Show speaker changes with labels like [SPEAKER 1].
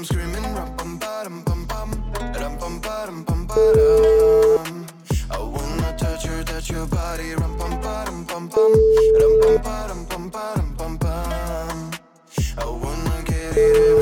[SPEAKER 1] screaming rum pum bum pum pum rum pum bum pum bum. I wanna touch your body rum pum bum pum pum rum pum bum pum pum pum. I wanna get it